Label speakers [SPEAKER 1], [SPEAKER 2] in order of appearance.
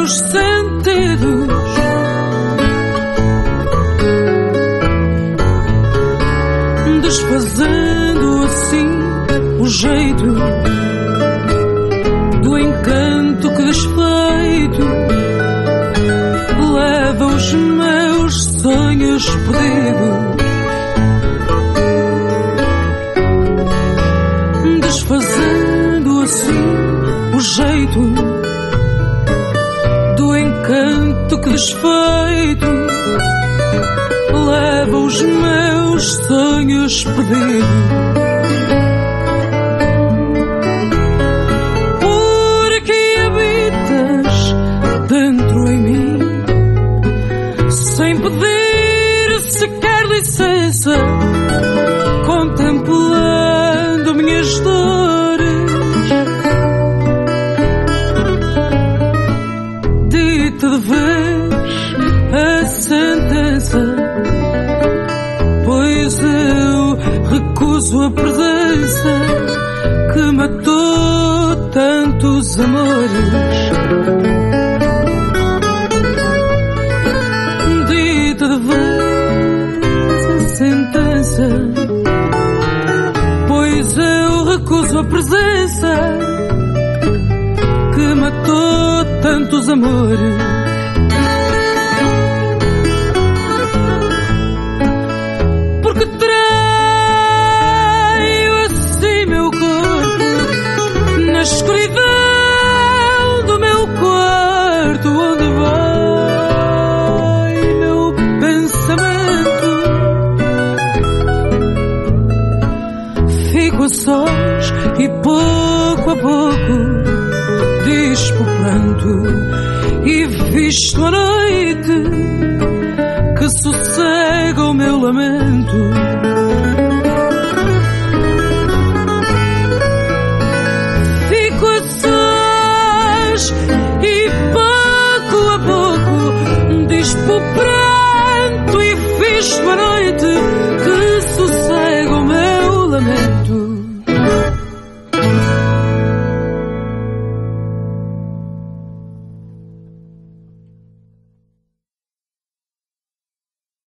[SPEAKER 1] meus sentidos. Desfazendo assim o jeito do encanto que desfeito leva os meus sonhos perdidos. Desfazendo assim o jeito do encanto que desfeito leva os meus sonhos perdidos. Porque habitas dentro em mim, sem pedir sequer licença, contemplando minhas dores. Dita de vez a sentença, pois eu recuso a presença que matou tantos amores. Dita de vez a sentença, pois eu recuso a presença que matou tantos amores. Na escuridão do meu quarto, onde vai meu pensamento, fico a sós e pouco a pouco dispo o pranto e visto a noite que sossega o meu lamento.